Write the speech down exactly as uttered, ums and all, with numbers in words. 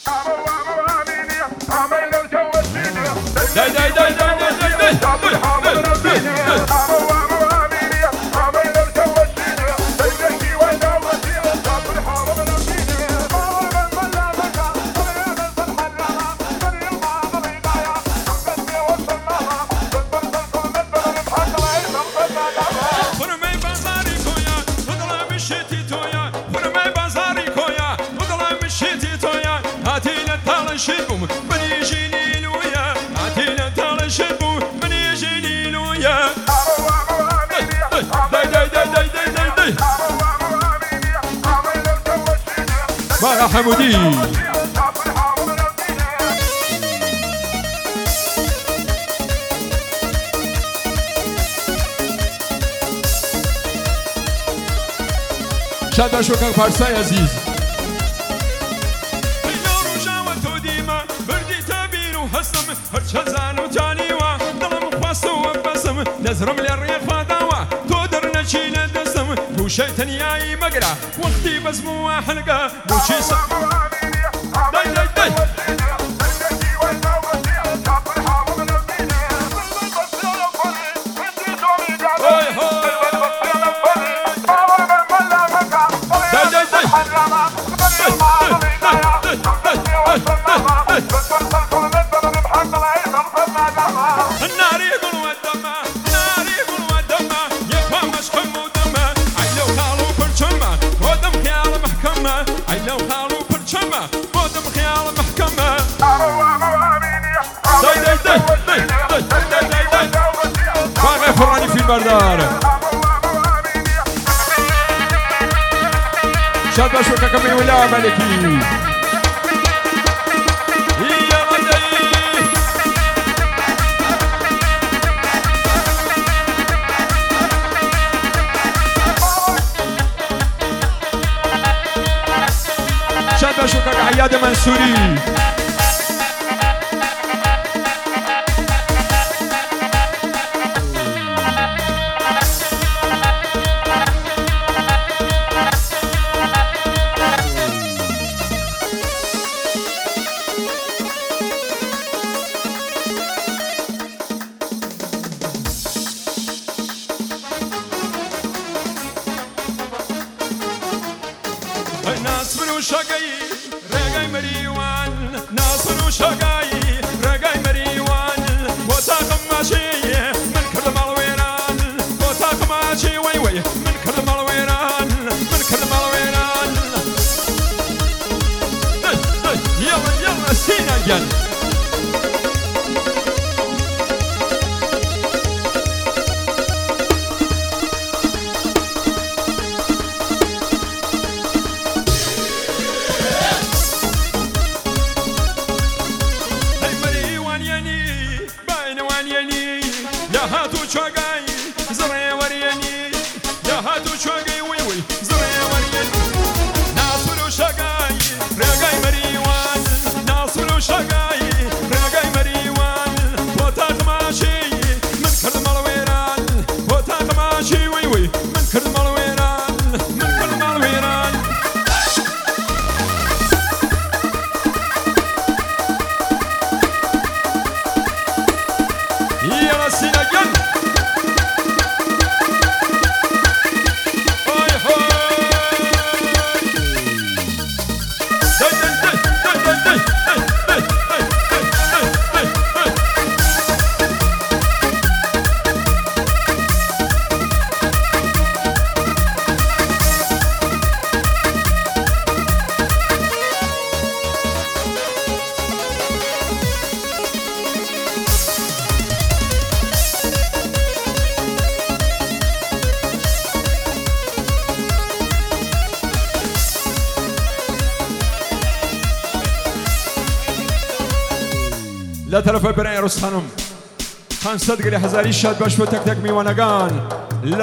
داي داي داي داي داي بقى حمودي شاد شكر فارسي عزيز نزرم للريق فاداوة تودرنا شيل الدسم وشيتن ياي مقرع وقتي بس مو حلقة وشي ص داي داي داي فراني في البردار شاد باشوكا كمي ولا ملكي يا غدي شاد باشوكا كحياد منصوري ناصر وشقي رقاي مريوان ناصر وشقي رقاي مريوان وطاق ماشي من كل مالويران وطاق ماشي وي وي من كل مالويران من كل مالويران يلا يلا سينا جن هاتو شوقاي زري وريني يا هاتو شوقاي وي وي زري وريني ناصر وشقاي رقاي مريوان ناصر وشقاي رقاي مريوان وطاق ماشي من كل مالويران وطاق ماشي وي وي من كل مالويران من كل مالويران يلا سينا جن لا تلف برای رستخانم خان صدقی هزاری شاد باش و تک تک میوانگان